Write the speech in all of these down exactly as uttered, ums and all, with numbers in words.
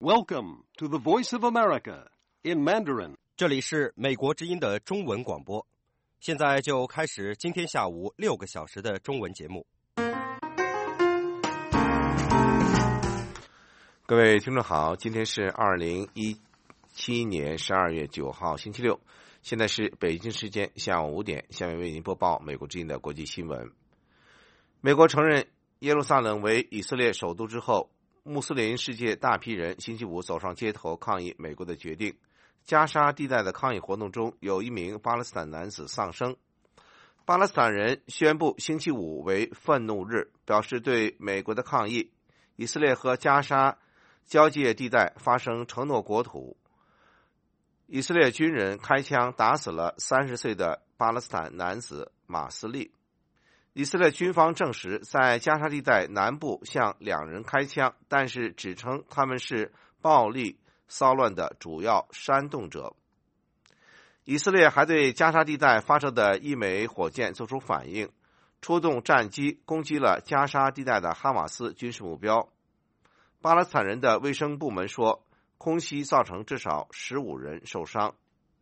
Welcome to the Voice of America in Mandarin. 这里是美国之音的中文广播，现在就开始今天下午六个小时的中文节目。 各位听众好，今天是二零一七年十二月九号星期六，现在是北京时间下午五点，下面为您播报美国之音的国际新闻。美国承认耶路撒冷为以色列首都之后，穆斯林世界大批人星期五走上街头抗议美国的决定。加沙地带的抗议活动中，有一名巴勒斯坦男子丧生。巴勒斯坦人宣布星期五为愤怒日，表示对美国的抗议。以色列和加沙交界地带发生承诺国土，以色列军人开枪打死了三十岁的巴勒斯坦男子马斯利。以色列军方证实在加沙地带南部向两人开枪，但是指称他们是暴力骚乱的主要煽动者。以色列还对加沙地带发射的一枚火箭做出反应，出动战机攻击了加沙地带的哈马斯军事目标。巴勒斯坦人的卫生部门说，空袭造成至少十五人受伤。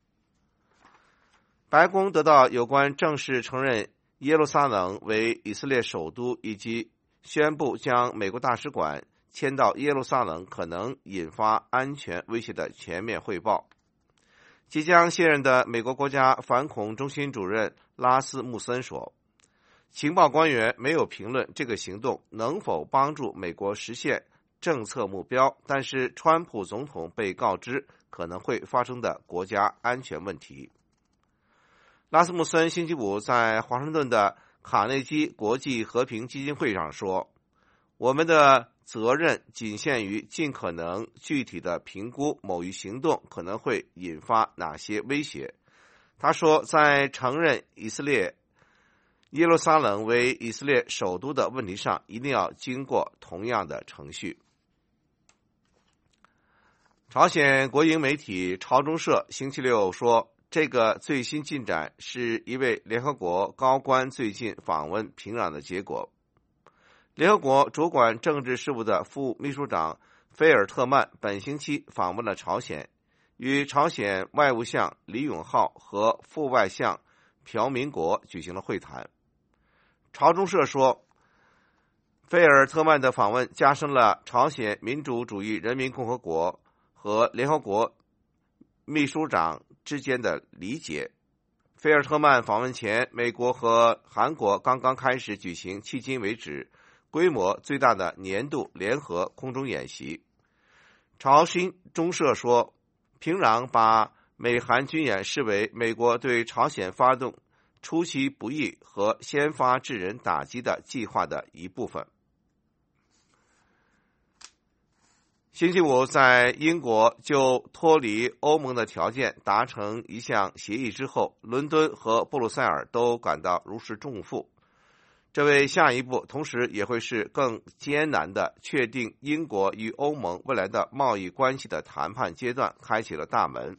白宫得到有关正式承认耶路撒冷为以色列首都以及宣布将美国大使馆迁到耶路撒冷可能引发安全威胁的全面汇报。即将卸任的美国国家反恐中心主任拉斯穆森说，情报官员没有评论这个行动能否帮助美国实现政策目标，但是川普总统被告知可能会发生的国家安全问题。拉斯穆森星期五在华盛顿的卡内基国际和平基金会上说，我们的责任仅限于尽可能具体的评估某一行动可能会引发哪些威胁。他说，在承认以色列耶路撒冷为以色列首都的问题上，一定要经过同样的程序。朝鲜国营媒体朝中社星期六说，这个最新进展是一位联合国高官最近访问平壤的结果。联合国主管政治事务的副秘书长菲尔特曼本星期访问了朝鲜，与朝鲜外务相李永浩和副外相朴民国举行了会谈。朝中社说，菲尔特曼的访问加深了朝鲜民主主义人民共和国和联合国秘书长之间的理解。菲尔特曼访问前，美国和韩国刚刚开始举行迄今为止规模最大的年度联合空中演习。朝新中社说，平壤把美韩军演视为美国对朝鲜发动出其不意和先发制人打击的计划的一部分。星期五，在英国就脱离欧盟的条件达成一项协议之后，伦敦和布鲁塞尔都感到如释重负。这为下一步，同时也会是更艰难的确定英国与欧盟未来的贸易关系的谈判阶段开启了大门。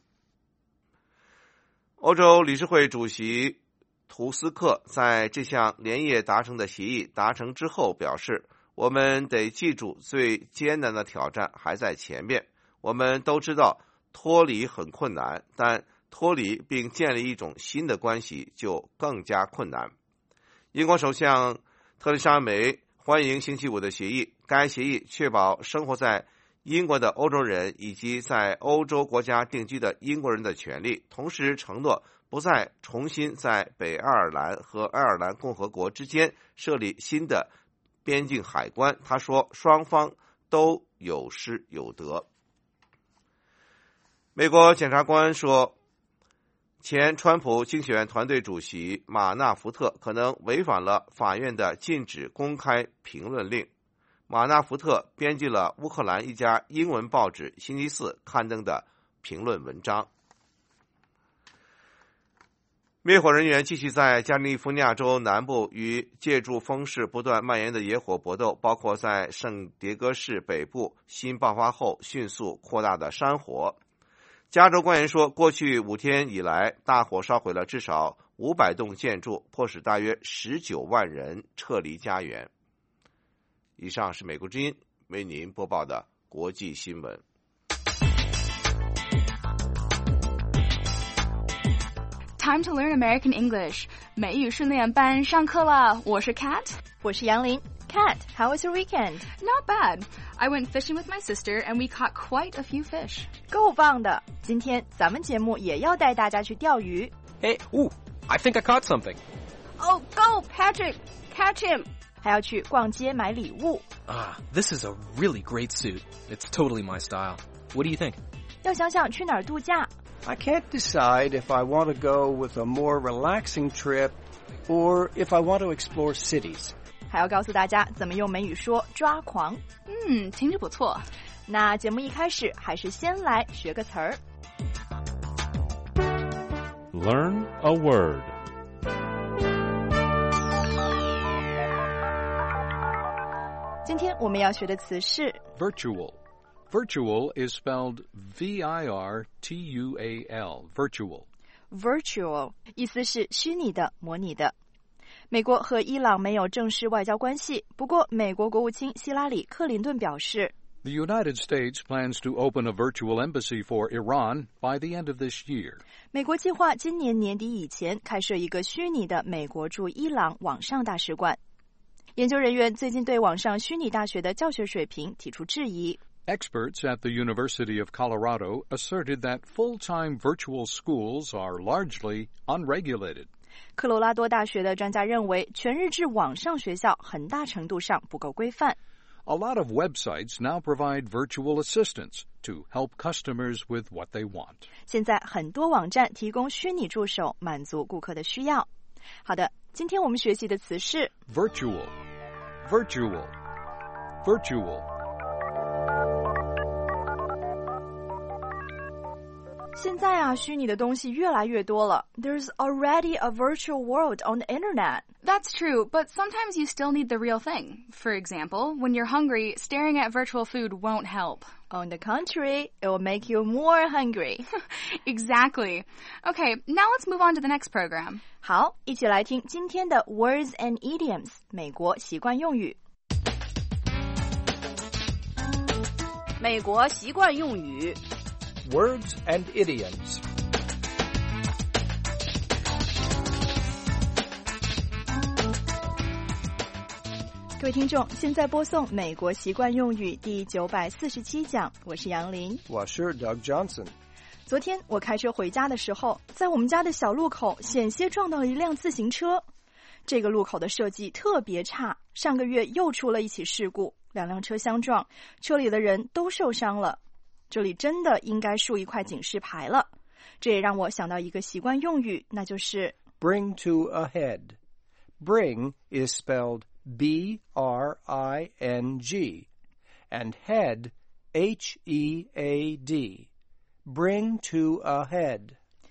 欧洲理事会主席图斯克在这项连夜达成的协议达成之后表示，我们得记住最艰难的挑战还在前面。我们都知道脱离很困难，但脱离并建立一种新的关系就更加困难。英国首相特蕾莎梅欢迎星期五的协议，该协议确保生活在英国的欧洲人以及在欧洲国家定居的英国人的权利，同时承诺不再重新在北爱尔兰和爱尔兰共和国之间设立新的边境海关。他说，双方都有失有得。美国检察官说，前川普竞选团队主席马纳福特可能违反了法院的禁止公开评论令。马纳福特编辑了乌克兰一家英文报纸星期四刊登的评论文章。灭火人员继续在加利福尼亚州南部与借助风势不断蔓延的野火搏斗，包括在圣迭戈市北部新爆发后迅速扩大的山火。加州官员说，过去五天以来，大火烧毁了至少五百栋建筑，迫使大约十九万人撤离家园。以上是美国之音为您播报的国际新闻。 time to learn American English. 美语训练班上课了，我是 Kat， 我是杨林。Kat, how was your weekend? Not bad. I went fishing with my sister and we caught quite a few fish. 够棒的！今天咱们节目也要带大家去钓鱼。 Hey, ooh, I think I caught something. Oh, go, Patrick! Catch him! 还要去逛街买礼物。 Ah, this is a really great suit. It's totally my style. What do you think? 要想想去哪儿度假。 I can't decide if I want to go with a more relaxing trip or if I want to explore cities. 还要告诉大家怎么用美语说抓狂。 嗯，听着不错。 那节目一开始还是先来学个词儿。 Learn a word. Today 今天我们要学的词是 virtual. Virtual is spelled V I R T U A L, virtual. Virtual 意思是虚拟的、模拟的。美国和伊朗没有正式外交关系，不过美国国务卿希拉里·克林顿表示 The United States plans to open a virtual embassy for Iran by the end of this year. 美国计划今年年底以前开设一个虚拟的美国驻伊朗网上大使馆。研究人员最近对网上虚拟大学的教学水平提出质疑。 Experts at the University of Colorado asserted that full-time virtual schools are largely unregulated. 科罗拉多大学的专家认为，全日制网上学校很大程度上不够规范。 A lot of websites now provide virtual assistants to help customers with what they want. 现在很多网站提供虚拟助手，满足顾客的需要。好的，今天我们学习的词是 virtual, virtual, virtual. 现在啊，虚拟的东西越来越多了。There's already a virtual world on the internet. That's true, but sometimes you still need the real thing. For example, when you're hungry, staring at virtual food won't help. On the contrary, it will make you more hungry. Exactly. Okay, now let's move on to the next program. 好，一起来听今天的 Words and Idioms 美国习惯用语。 美国习惯用语。 Words and idioms. 各位听众，现在播送美国习惯用语第九百四十七讲，我是杨林， 我是 Doug Johnson。 昨天我开车回家的时候，在我们家的小路口险些撞到了一辆自行车。这个路口的设计特别差，上个月又出了一起事故，两辆车相撞，车里的人都受伤了。这里真的应该竖一块警示牌了。这也让我想到一个习惯用语，那就是 bring to a head. Bring is spelled B R I N G and head H E A D. Bring to a head.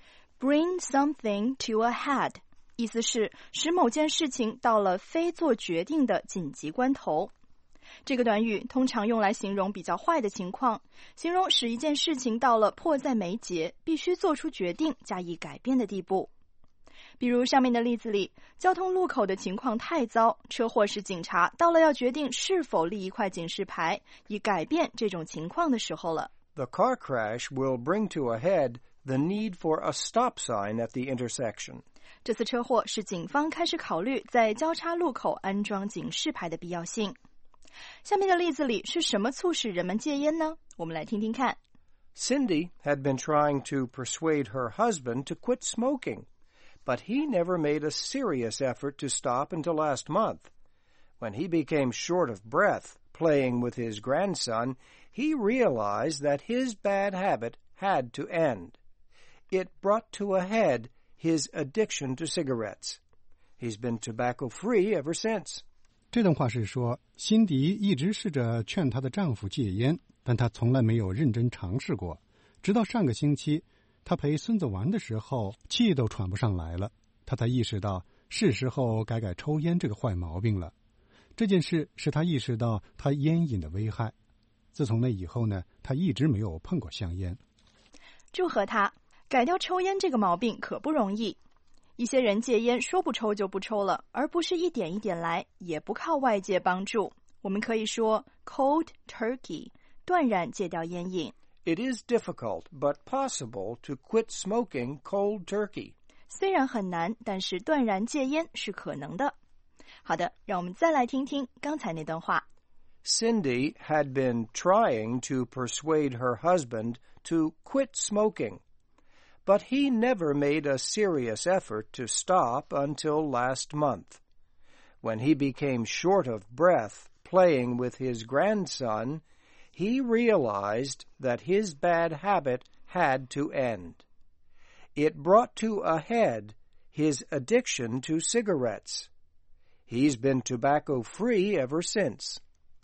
Bring something to a head 意思是使某件事情到了非做决定的紧急关头。这个短语通常用来形容比较坏的情况，形容使一件事情到了迫在眉睫，必须做出决定加以改变的地步。比如上面的例子里，交通路口的情况太糟，车祸时警察到了要决定是否立一块警示牌，以改变这种情况的时候了。 The car crash will bring to a head the need for a stop sign at the intersection. 这次车祸使警方开始考虑在交叉路口安装警示牌的必要性。下面的例子里是什么促使人们戒烟呢？我们来听听看。 Cindy had been trying to persuade her husband to quit smoking, but he never made a serious effort to stop until last month. When he became short of breath playing with his grandson, he realized that his bad habit had to end. It brought to a head his addiction to cigarettes. He's been tobacco-free ever since. 这段话是说，辛迪一直试着劝她的丈夫戒烟，但她从来没有认真尝试过。直到上个星期，她陪孙子玩的时候，气都喘不上来了，她才意识到是时候改改抽烟这个坏毛病了。这件事使她意识到她烟瘾的危害。自从那以后呢，她一直没有碰过香烟。 祝贺她，改掉抽烟这个毛病可不容易。一些人戒烟说不抽就不抽了，而不是一点一点来，也不靠外界帮助。我们可以说 cold turkey， 断然戒掉烟瘾。 It is difficult, but possible to quit smoking cold turkey. 虽然很难，但是断然戒烟是可能的。好的，让我们再来听听刚才那段话。 Cindy had been trying to persuade her husband to quit smoking, but he never made a serious effort to stop until last month. When he became short of breath playing with his grandson, he realized that his bad habit had to end. It brought to a head his addiction to cigarettes. He's been tobacco-free ever since.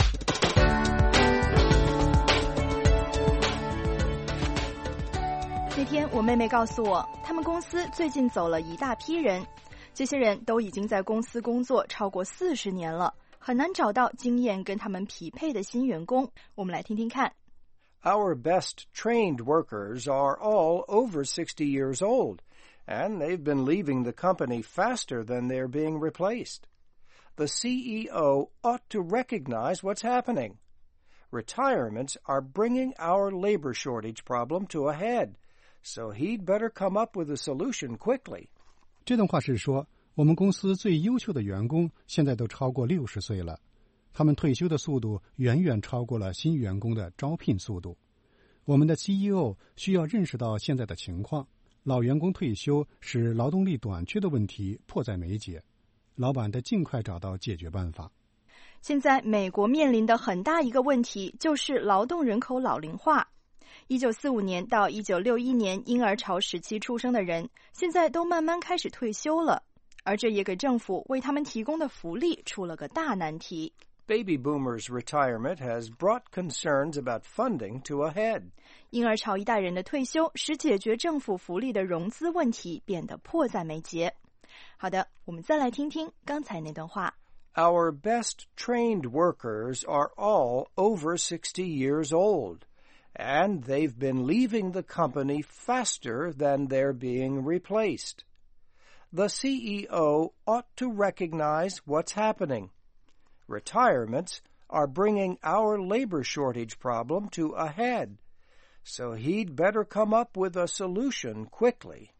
那天我妹妹告诉我，他们公司最近走了一大批人，这些人都已经在公司工作超过四十年了，很难找到经验跟他们匹配的新员工。我们来听听看。 Our best trained workers are all over sixty years old, and they've been leaving the company faster than they're being replaced. The C E O ought to recognize what's happening. Retirements are bringing our labor shortage problem to a head, so he'd better come up with a solution quickly. 这段话是说，我们公司最优秀的员工现在都超过六十岁了，他们退休的速度远远超过了新员工的招聘速度。我们的 C E O 需要认识到现在的情况，老员工退休使劳动力短缺的问题迫在眉睫，老板得尽快找到解决办法。 现在美国面临的很大一个问题就是劳动人口老龄化。一九四五年到一九六一年婴儿潮时期出生的人，现在都慢慢开始退休了，而这也给政府为他们提供的福利出了个大难题。 Baby boomers' retirement has brought concerns about funding to a head. 婴儿潮一代人的退休使解决政府福利的融资问题变得迫在眉睫。好的，我们再来听听刚才那段话。 Our best trained workers are all over sixty years old, and they've been leaving the company faster than they're being replaced. The C E O ought to recognize what's happening. Retirements are bringing our labor shortage problem to a head, so he'd better come up with a solution quickly.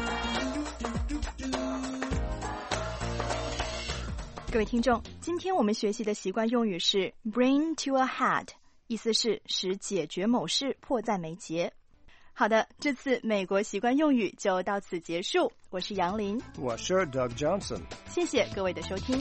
各位听众，今天我们学习的习惯用语是 bring to a head， 意思是使解决某事迫在眉睫。好的，这次美国习惯用语就到此结束。我是杨林， 我是 Doug Johnson， 谢谢各位的收听。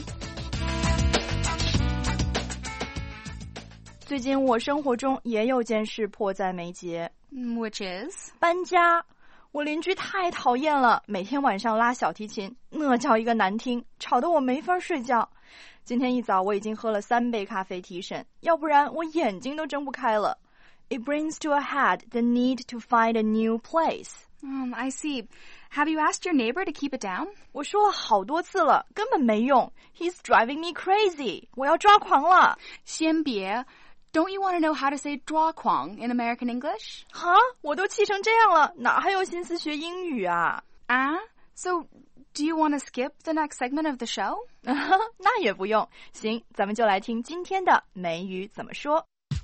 最近我生活中也有件事迫在眉睫 Which is? 搬家。我邻居太讨厌了，每天晚上拉小提琴，那叫一个难听，吵得我没法睡觉。今天一早我已经喝了三杯咖啡提神，要不然我眼睛都睁不开了。It brings to a head the need to find a new place. Um, I see. Have you asked your neighbor to keep it down? 我说了好多次了，根本没用。He's driving me crazy. 我要抓狂了。 先别。Don't you want to know how to say 抓狂 in American English? 哈，我都气成这样了，哪还有心思学英语啊？ 啊 So, do you want to skip the next segment of the show? 那也不用。行，咱们就来听今天的美语怎么说。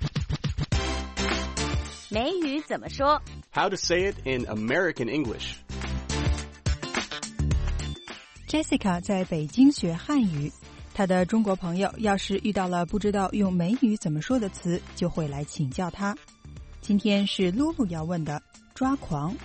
美语怎么说 How to say it in American English. Jessica 在北京学汉语。他的中国朋友要是遇到了不知道用美语怎么说的词，就会来请教他。今天是露露要问的抓狂。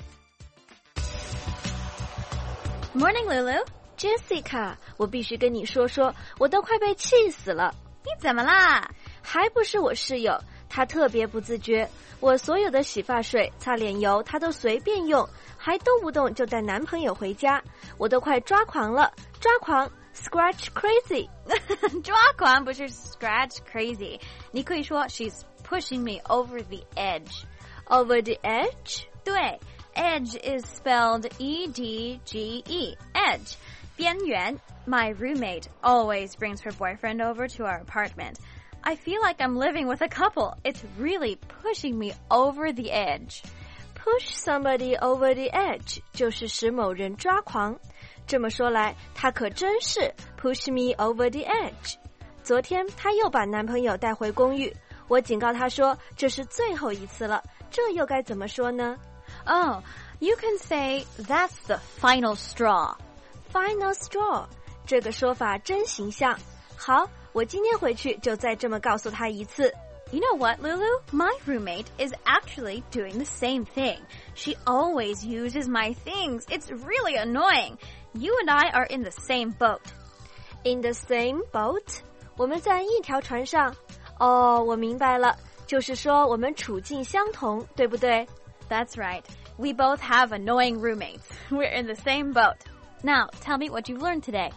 Morning, Lulu. Jessica, 我必须跟你说说，我都快被气死了。 你怎么啦？ 还不是我室友，他特别不自觉，我所有的洗发水、擦脸油他都随便用，还动不动就带男朋友回家，我都快抓狂了，抓狂。Scratch crazy. 抓狂不是 scratch crazy. 你可以说 she's pushing me over the edge. Over the edge? 对 edge is spelled E D G E. Edge. 边缘. My roommate always brings her boyfriend over to our apartment. I feel like I'm living with a couple. It's really pushing me over the edge. Push somebody over the edge 就是使某人抓狂。这么说来，她可真是 push me over the edge。昨天她又把男朋友带回公寓，我警告她说这是最后一次了，这又该怎么说呢？ Oh, you can say that's the final straw. Final straw. 这个说法真形象。好，我今天回去就再这么告诉他一次。 You know what, Lulu? My roommate is actually doing the same thing. She always uses my things. It's really annoying. You and I are in the same boat. In the same boat? 我们在一条船上。哦，我明白了，就是说我们处境相同，对不对？ That's right. We both have annoying roommates. We're in the same boat. Now, tell me what you've learned today.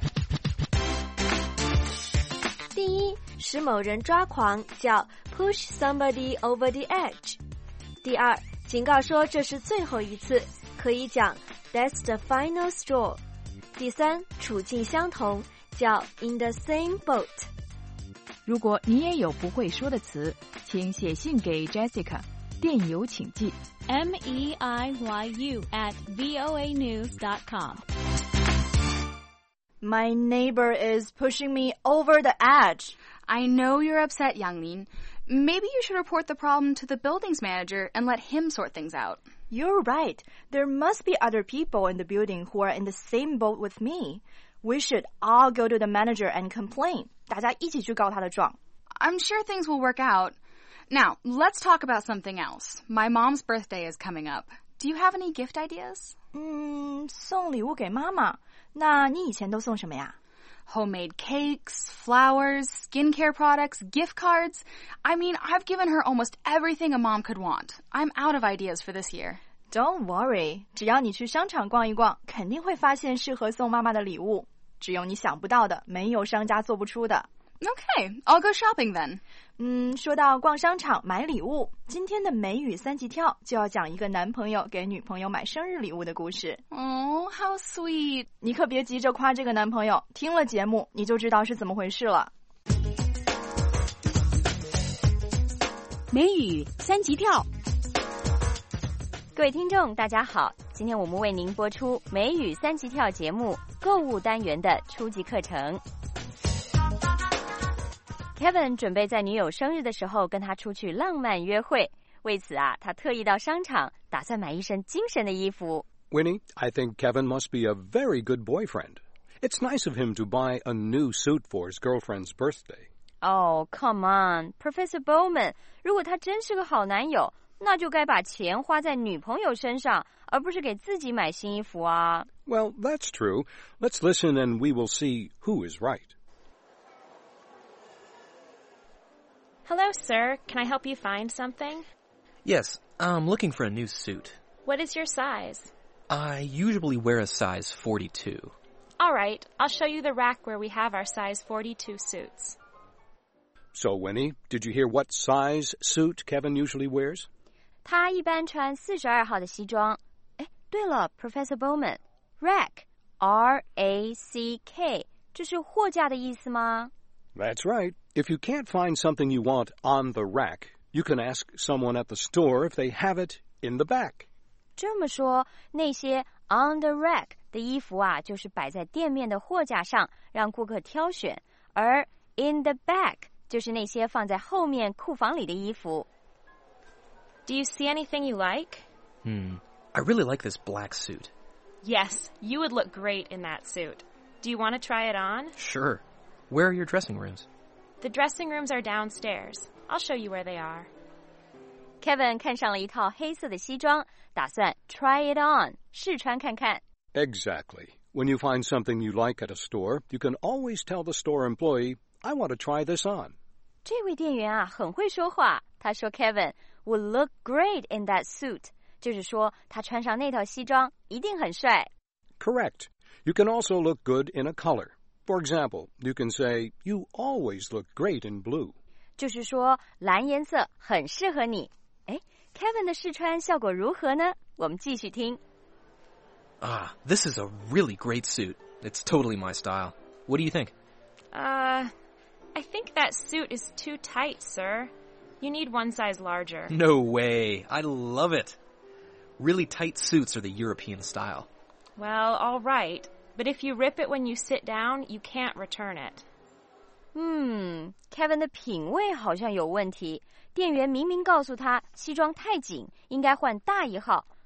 第一，使某人抓狂叫 push somebody over the edge。第二，警告说这是最后一次，可以讲 that's the final straw。第三，处境相同叫 in the same boat。 如果你也有不会说的词，请写信给 Jessica， 电邮请寄 M E I Y U at voa news dot com。 My neighbor is pushing me over the edge. I know you're upset, Yangmin. Maybe you should report the problem to the building's manager and let him sort things out. You're right. There must be other people in the building who are in the same boat with me. We should all go to the manager and complain. 大家一起去告他的状。 I'm sure things will work out. Now, let's talk about something else. My mom's birthday is coming up. Do you have any gift ideas? 嗯，送礼物给妈妈。那你以前都送什么呀？ Homemade cakes, flowers, skincare products, gift cards. I mean, I've given her almost everything a mom could want. I'm out of ideas for this year. Don't worry. 只要你去商场逛一逛，肯定会发现适合送妈妈的礼物。只有你想不到的，没有商家做不出的。 Okay, I'll go shopping then. 嗯，说到逛商场买礼物，今天的美语三级跳就要讲一个男朋友给女朋友买生日礼物的故事。 Oh, how sweet. 你可别急着夸这个男朋友，听了节目你就知道是怎么回事了。 美语三级跳。 各位听众大家好，今天我们为您播出美语三级跳节目购物单元的初级课程。Kevin 准备在女友生日的时候跟她出去浪漫约会，为此啊，他特意到商场，打算买一身精神的衣服。 Winnie, I think Kevin must be a very good boyfriend. It's nice of him to buy a new suit for his girlfriend's birthday. Oh, come on, Professor Bowman. 如果他真是个好男友，那就该把钱花在女朋友身上，而不是给自己买新衣服啊。 Well, that's true. Let's listen and we will see who is right. Hello, sir. Can I help you find something? Yes, I'm looking for a new suit. What is your size? I usually wear a size forty-two. All right, I'll show you the rack where we have our size forty-two suits. So, Winnie, did you hear what size suit Kevin usually wears? 他一般穿四十二号的西装。哎，对了 ，Professor Bowman， rack R A C K， 这是货架的意思吗？ That's right. If you can't find something you want on the rack, you can ask someone at the store if they have it in the back. 这么说，那些 on the rack 的衣服啊，就是摆在店面的货架上，让顾客挑选；而 in the back 就是那些放在后面库房里的衣服。 Do you see anything you like? Hmm, I really like this black suit. Yes, you would look great in that suit. Do you want to try it on? Sure. Where are your dressing rooms? The dressing rooms are downstairs. I'll show you where they are. Kevin 看上了一套黑色的西装，打算 try it on 试穿看看。 Exactly. When you find something you like at a store, you can always tell the store employee, I want to try this on. 这位店员啊，很会说话。他说 Kevin would look great in that suit， 就是说他穿上那套西装一定很帅。 Correct. You can also look good in a color. For example, you can say, you always look great in blue. 就是说蓝颜色很适合你。哎 ，Kevin 的试穿效果如何呢？我们继续听。 Ah, this is a really great suit. It's totally my style. What do you think? Uh, I think that suit is too tight, sir. You need one size larger. No way. I love it. Really tight suits are the European style. Well, all right. But if you rip it when you sit down, you can't return it. 嗯 ，Kevin 的品味好像有问题。店员明明告诉他西装太紧，应该换大一号，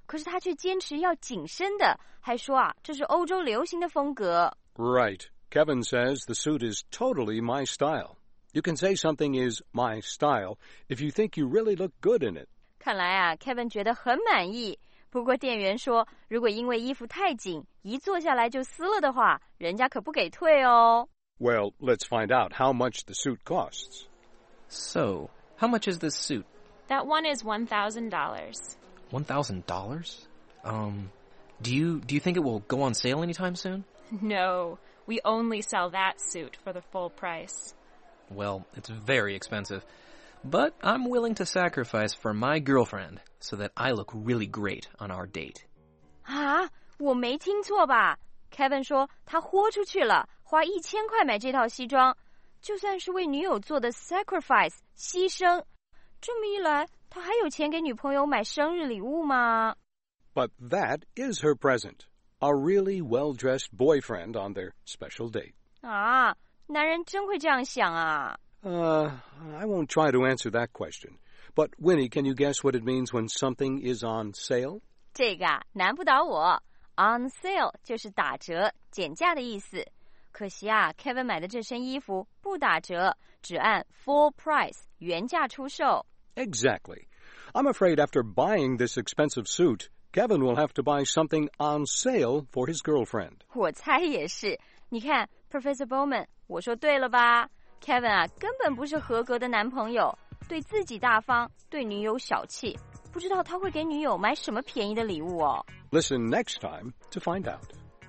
可是他却坚持要紧身的，还说啊，这是欧洲流行的风格。 Right. Kevin says the suit is totally my style. You can say something is my style if you think you really look good in it. 看来啊 ，Kevin 觉得很满意。不过店员说，如果因为衣服太紧，一坐下来就撕了的话，人家可不给退哦。 Well, let's find out how much the suit costs. So, how much is this suit? That one is one thousand dollars. One thousand dollars? Um, do you do you think it will go on sale anytime soon? No, we only sell that suit for the full price. Well, it's very expensive. But I'm willing to sacrifice for my girlfriend so that I look really great on our date. 啊，我没听错吧 ？Kevin 说他豁出去了，花一千块买这套西装，就算是为女友做的 sacrifice 牺牲。这么一来，他还有钱给女朋友买生日礼物吗？ But that is her present. A really well-dressed boyfriend on their special date. 啊，男人真会这样想啊。 Uh, I won't try to answer that question. But, Winnie, can you guess what it means when something is on sale? 这个啊，难不倒我。On sale 就是打折、减价的意思。可惜啊 ，Kevin 买的这身衣服不打折，只按 full price 原价出售。 Exactly. I'm afraid after buying this expensive suit, Kevin will have to buy something on sale for his girlfriend. 我猜也是。你看 ，Professor Bowman， 我说对了吧？ Kevin 啊，根本不是合格的男朋友，对自己大方，对女友小气，不知道他会给女友买什么便宜的礼物哦。 Listen next time to find out.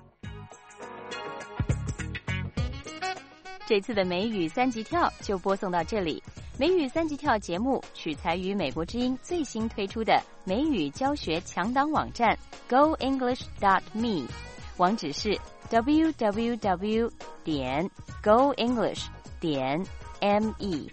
这次的美语三级跳就播送到这里。美语三级跳节目取材于美国之音最新推出的美语教学强档网站 go english dot me， 网址是 w w w 点 go english 点 me。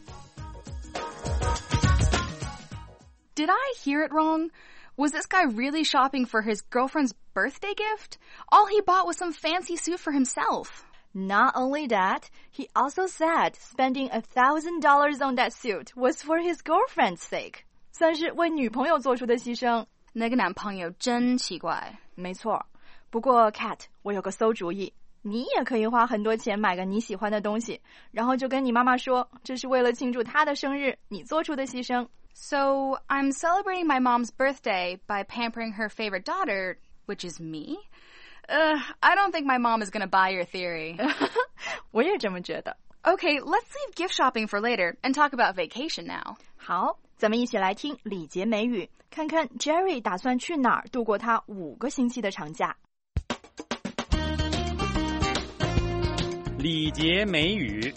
Did I hear it wrong? Was this guy really shopping for his girlfriend's birthday gift? All he bought was some fancy suit for himself. Not only that, he also said spending a thousand dollars on that suit was for his girlfriend's sake. 算是为女朋友做出的牺牲。 那个男朋友真奇怪。 没错。不过 Kat， 我有个馊主意。你也可以花很多钱买个你喜欢的东西，然后就跟你妈妈说，这是为了庆祝她的生日，你做出的牺牲。 So, I'm celebrating my mom's birthday by pampering her favorite daughter, which is me?Uh, I don't think my mom is going to buy your theory. 我也这么觉得。 Okay, let's leave gift shopping for later and talk about vacation now. 好，咱们一起来听礼节美语，看看 Jerry 打算去哪儿度过他五个星期的长假。 礼节美语。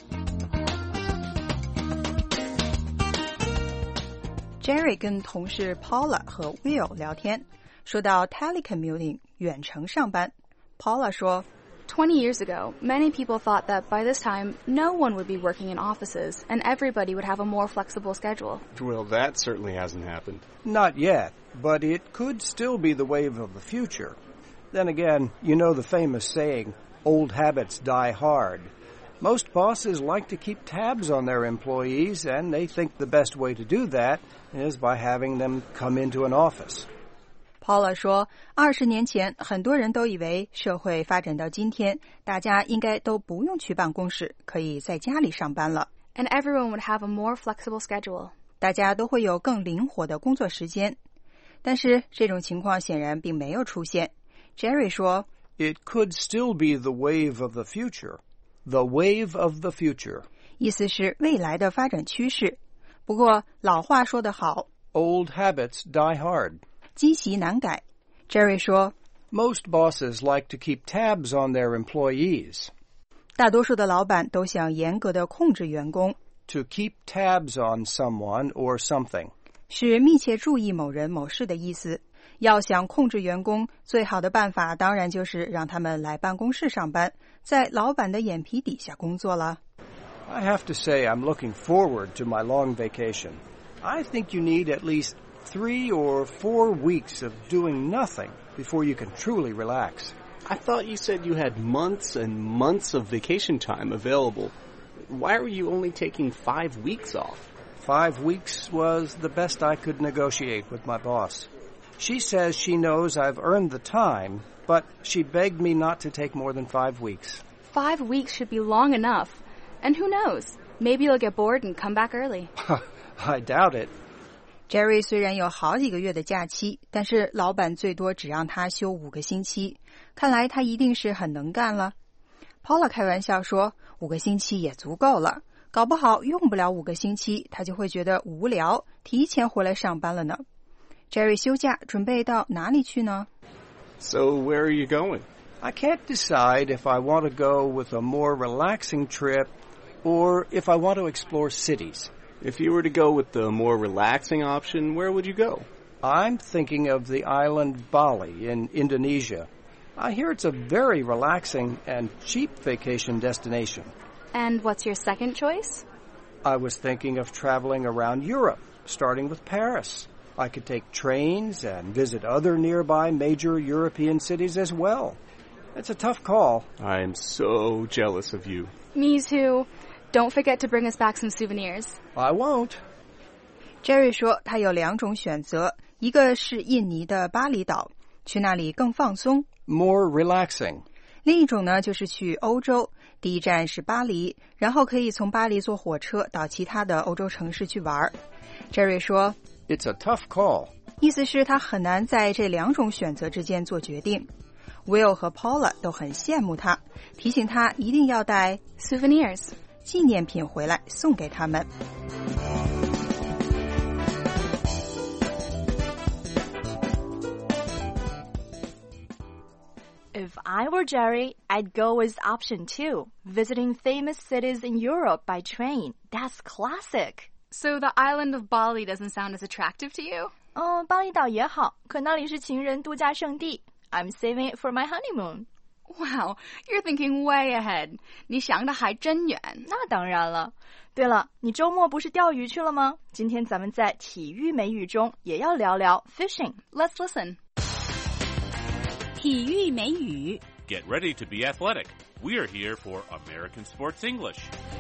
Jerry 跟同事 Paula 和 Will 聊天，说到 telecommuting 远程上班 ，Paula 说 Twenty years ago, many people thought that by this time, no one would be working in offices and everybody would have a more flexible schedule. Well, that certainly hasn't happened. Not yet, but it could still be the wave of the future. Then again, you know the famous saying, old habits die hard. Most bosses like to keep tabs on their employees, and they think the best way to do that is by having them come into an office. Paula 说，二十年前，很多人都以为社会发展到今天，大家应该都不用去办公室，可以在家里上班了。 And everyone would have a more flexible schedule. 大家都会有更灵活的工作时间。但是这种情况显然并没有出现。Jerry 说 It could still be the wave of the future. The wave of the future. 意思是未来的发展趋势。不过老话说得好 Old habits die hard. 积习难改。Jerry 说 Most bosses like to keep tabs on their employees. 大多数的老板都想严格的控制员工。 To keep tabs on someone or something. 是密切注意某人某事的意思。要想控制员工，最好的办法当然就是让他们来办公室上班，在老板的眼皮底下工作了。 I have to say I'm looking forward to my long vacation. I think you need at least three or four weeks of doing nothing before you can truly relax. I thought you said you had months and months of vacation time available. Why are you only taking five weeks off? Five weeks was the best I could negotiate with my boss. She says she knows I've earned the time, but she begged me not to take more than five weeks. Five weeks should be long enough. And who knows? Maybe you'll get bored and come back early. I doubt it. Jerry 虽然有好几个月的假期，但是老板最多只让他休五个星期，看来他一定是很能干了。Paula 开玩笑说，五个星期也足够了，搞不好用不了五个星期，他就会觉得无聊，提前回来上班了呢。Jerry 休假准备到哪里去呢？ So where are you going? I can't decide if I want to go with a more relaxing trip or if I want to explore cities. If you were to go with the more relaxing option, where would you go? I'm thinking of the island Bali in Indonesia. I hear it's a very relaxing and cheap vacation destination. And what's your second choice? I was thinking of traveling around Europe, starting with Paris. I could take trains and visit other nearby major European cities as well. It's a tough call. I am so jealous of you. Me too. Don't forget to bring us back some souvenirs. I won't. Jerry 说他有两种选择，一个是印尼的巴厘岛，去那里更放松 ，more relaxing。 另一种呢，就是去欧洲，第一站是巴黎，然后可以从巴黎坐火车到其他的欧洲城市去玩。Jerry 说 ，It's a tough call。 意思是他很难在这两种选择之间做决定。Will 和 Paula 都很羡慕他，提醒他一定要带 souvenirs 纪念品回来送给他们。 If I were Jerry, I'd go with option two, visiting famous cities in Europe by train. That's classic. So the island of Bali doesn't sound as attractive to you? 哦，巴厘岛也好，可那里是情人度假胜地。I'm saving it for my honeymoon. Wow, you're thinking way ahead. 你想的还真远。 那当然了。对了，你周末不是钓鱼去了吗？今天咱们在体育美语中也要聊聊 fishing. Let's listen. 体育美语 Get ready to be athletic. We are here for American Sports English.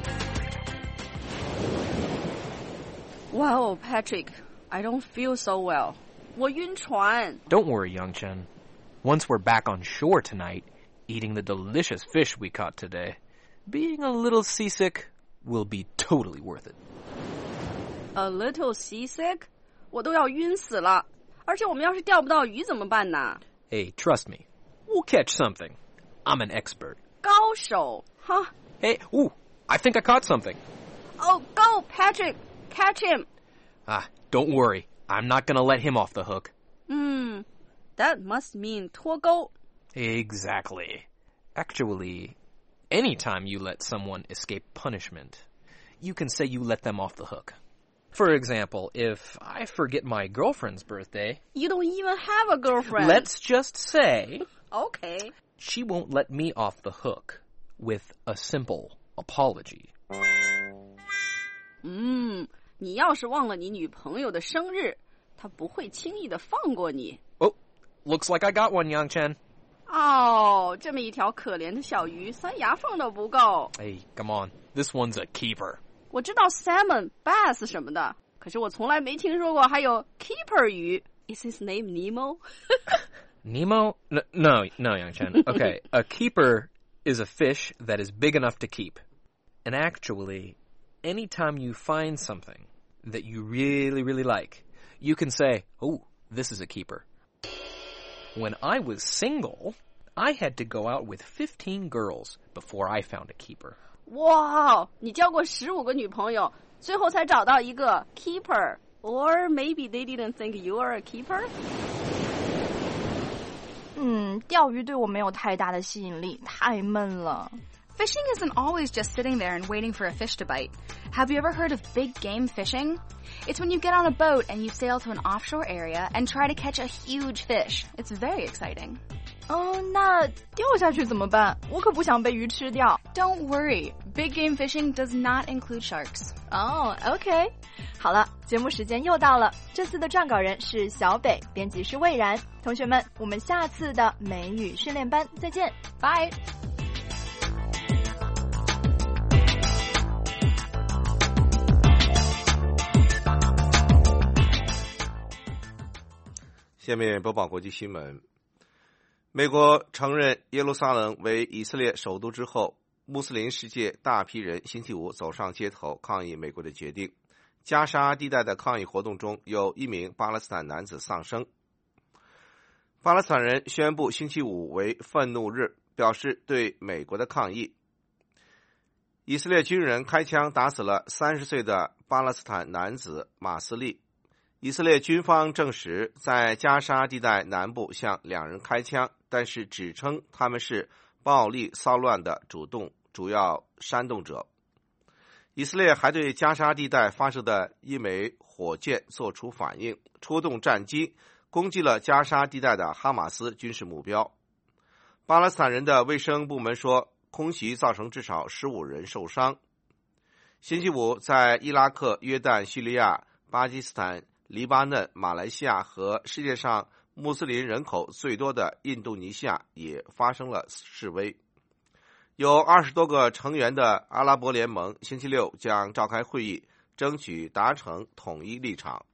Wow, Patrick, I don't feel so well. 我晕船。 Don't worry, Young Chen. Once we're back on shore tonight, eating the delicious fish we caught today, being a little seasick will be totally worth it. A little seasick? 我都要晕死了。而且我们要是钓不到鱼怎么办呢？ Hey, trust me. We'll catch something. I'm an expert. 高手，哈。 Hey, ooh, I think I caught something. Oh, go, Patrick. Catch him. Ah, don't worry. I'm not gonna let him off the hook. Hmm, that must mean 脱钩. Exactly. Actually, anytime you let someone escape punishment, you can say you let them off the hook. For example, if I forget my girlfriend's birthday... You don't even have a girlfriend. Let's just say... Okay. She won't let me off the hook with a simple apology. 嗯，你要是忘了你女朋友的生日，她不会轻易的放过你。 Oh, looks like I got one, Yang Chen. 哦，这么一条可怜的小鱼，塞牙缝都不够。 Hey, come on. This one's a keeper. 我知道 salmon、bass 什么的，可是我从来没听说过还有 keeper 鱼。Is his name Nemo? Nemo? No, no, no, Yang Chen. Okay, a keeper is a fish that is big enough to keep. And actually, anytime you find something that you really, really like, you can say, oh, this is a keeper. When I was single, I had to go out with fifteen girls before I found a keeper. 哇，你交过十五个女朋友，最后才找到一个 keeper. Or maybe they didn't think you are a keeper? 嗯，钓鱼对我没有太大的吸引力，太闷了。 Fishing isn't always just sitting there and waiting for a fish to bite. Have you ever heard of big game fishing? It's when you get on a boat and you sail to an offshore area and try to catch a huge fish. It's very exciting. 哦，那掉下去怎么办？我可不想被鱼吃掉。 Don't worry, big game fishing does not include sharks. 哦 ，OK。好了，节目时间又到了。这次的撰稿人是小北，编辑是魏然。同学们，我们下次的美语训练班再见，拜。 下面播报国际新闻。美国承认耶路撒冷为以色列首都之后，穆斯林世界大批人星期五走上街头抗议美国的决定。加沙地带的抗议活动中有一名巴勒斯坦男子丧生。巴勒斯坦人宣布星期五为愤怒日，表示对美国的抗议。以色列军人开枪打死了三十岁的巴勒斯坦男子马斯利。以色列军方证实在加沙地带南部向两人开枪，但是指称他们是暴力骚乱的主动主要煽动者。以色列还对加沙地带发射的一枚火箭作出反应，出动战机攻击了加沙地带的哈马斯军事目标。巴勒斯坦人的卫生部门说，空袭造成至少十五人受伤。星期五，在伊拉克、约旦、叙利亚、巴基斯坦、黎巴嫩、马来西亚和世界上穆斯林人口最多的印度尼西亚也发生了示威。有二十多个成员的阿拉伯联盟星期六将召开会议，争取达成统一立场。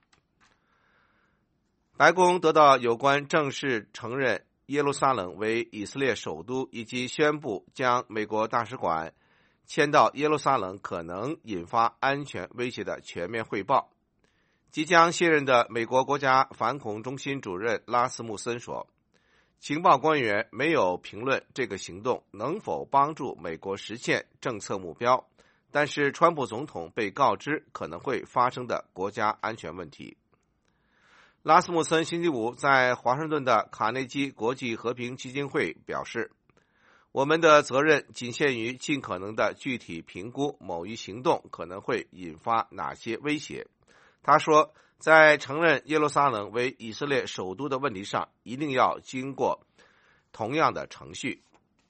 白宫得到有关正式承认耶路撒冷为以色列首都，以及宣布将美国大使馆迁到耶路撒冷可能引发安全威胁的全面汇报。即将卸任的美国国家反恐中心主任拉斯穆森说，情报官员没有评论这个行动能否帮助美国实现政策目标，但是川普总统被告知可能会发生的国家安全问题。拉斯穆森星期五在华盛顿的卡内基国际和平基金会表示，我们的责任仅限于尽可能的具体评估某一行动可能会引发哪些威胁。他说，在承认耶路撒冷为以色列首都的问题上，一定要经过同样的程序。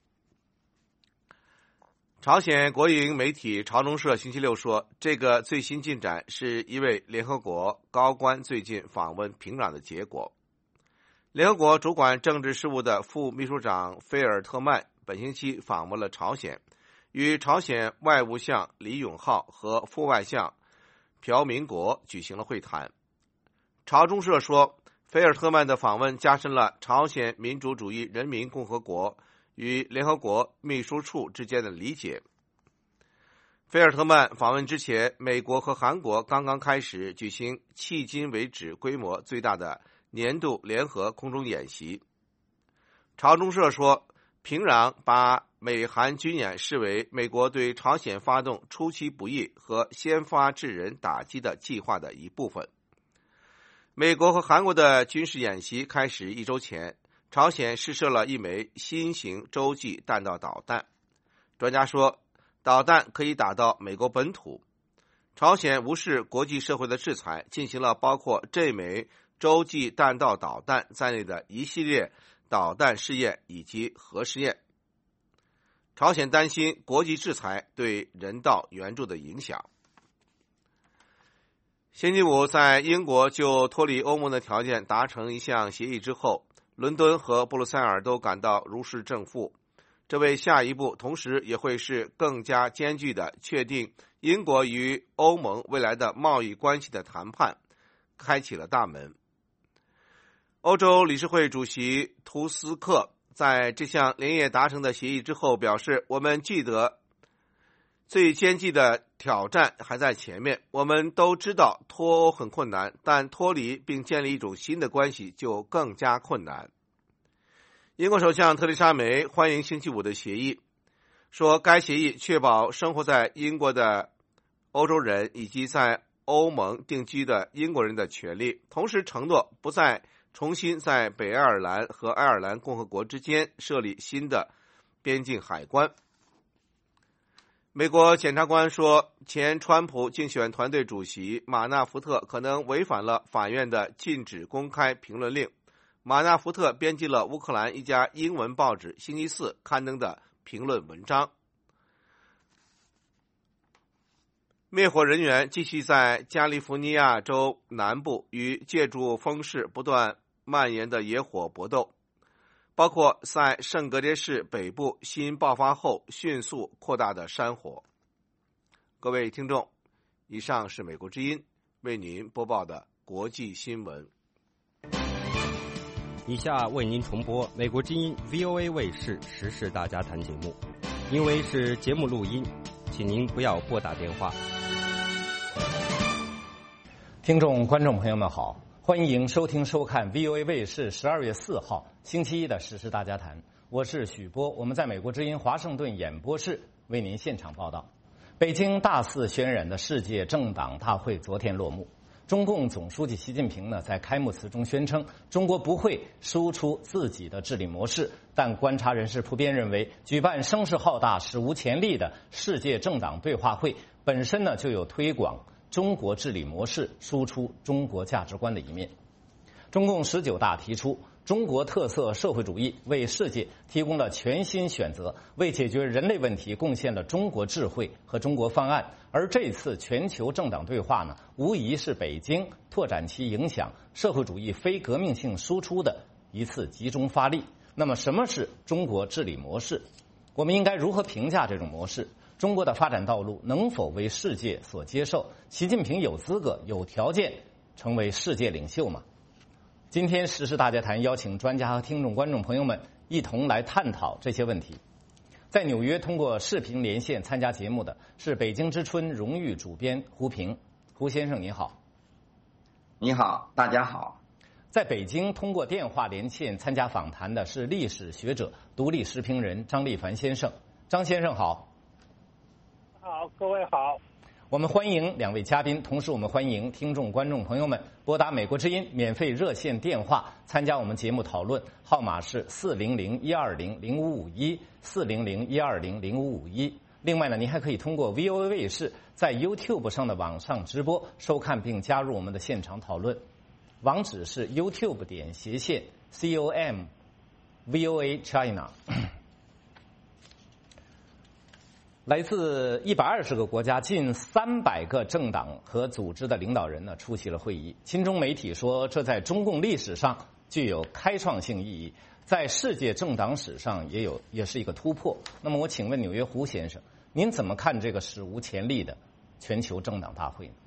朝鲜国营媒体朝中社星期六说，这个最新进展是一位联合国高官最近访问平壤的结果。联合国主管政治事务的副秘书长菲尔特曼本星期访问了朝鲜，与朝鲜外务相李永浩和副外相朴明国举行了会谈。朝中社说，菲尔特曼的访问加深了朝鲜民主主义人民共和国与联合国秘书处之间的理解。菲尔特曼访问之前，美国和韩国刚刚开始举行迄今为止规模最大的年度联合空中演习。朝中社说，平壤把美韩军演视为美国对朝鲜发动出其不意和先发制人打击的计划的一部分。美国和韩国的军事演习开始一周前，朝鲜试射了一枚新型洲际弹道导弹。专家说，导弹可以打到美国本土。朝鲜无视国际社会的制裁，进行了包括这枚洲际弹道导弹在内的一系列导弹试验以及核试验。朝鲜担心国际制裁对人道援助的影响。星期五，在英国就脱离欧盟的条件达成一项协议之后，伦敦和布鲁塞尔都感到如释重负。这为下一步同时也会是更加艰巨的确定英国与欧盟未来的贸易关系的谈判开启了大门。欧洲理事会主席图斯克在这项连夜达成的协议之后表示，我们记得最艰巨的挑战还在前面，我们都知道脱欧很困难，但脱离并建立一种新的关系就更加困难。英国首相特蕾莎梅欢迎星期五的协议，说该协议确保生活在英国的欧洲人以及在欧盟定居的英国人的权利，同时承诺不再重新在北爱尔兰和爱尔兰共和国之间设立新的边境海关。美国检察官说，前川普竞选团队主席马纳福特可能违反了法院的禁止公开评论令。马纳福特编辑了乌克兰一家英文报纸星期四刊登的评论文章。灭火人员继续在加利福尼亚州南部与借助风势不断蔓延的野火搏斗，包括在圣格烈市北部新爆发后迅速扩大的山火。各位听众，以上是美国之音为您播报的国际新闻。 以下为您重播美国之音 V O A 卫视时事大家谈节目，因为是节目录音，请您不要拨打电话。 听众、观众朋友们好，欢迎收听收看 V O A 卫视十二月四号星期一的时事大家谈，我是许波，我们在美国之音华盛顿演播室为您现场报道。北京大肆渲染的世界政党大会昨天落幕。中共总书记习近平呢，在开幕词中宣称，中国不会输出自己的治理模式，但观察人士普遍认为，举办声势浩大、史无前例的世界政党对话会本身呢，就有推广中国治理模式、输出中国价值观的一面。中共十九大提出，中国特色社会主义为世界提供了全新选择，为解决人类问题贡献了中国智慧和中国方案。而这次全球政党对话呢，无疑是北京拓展其影响社会主义非革命性输出的一次集中发力。那么，什么是中国治理模式？我们应该如何评价这种模式？中国的发展道路能否为世界所接受？习近平有资格、有条件成为世界领袖吗？今天时事大家谈邀请专家和听众、观众朋友们一同来探讨这些问题。在纽约通过视频连线参加节目的是北京之春荣誉主编胡平。胡先生你好。 你好，大家好。 在北京通过电话连线参加访谈的是历史学者、独立时评人张立凡先生。张先生好。 好，各位好。 我们欢迎两位嘉宾，同时我们欢迎听众、观众朋友们拨打美国之音免费热线电话参加我们节目讨论，号码是四零零一二零零五五一四零零一二零零五五一。另外呢，您还可以通过 V O A 卫视在 YouTube 上的网上直播收看并加入我们的现场讨论，网址是 YouTube 点斜线 com V O A China。来自一百二十个国家、近三百个政党和组织的领导人呢出席了会议。亲中媒体说，这在中共历史上具有开创性意义，在世界政党史上也有也是一个突破。那么，我请问纽约胡先生，您怎么看这个史无前例的全球政党大会呢？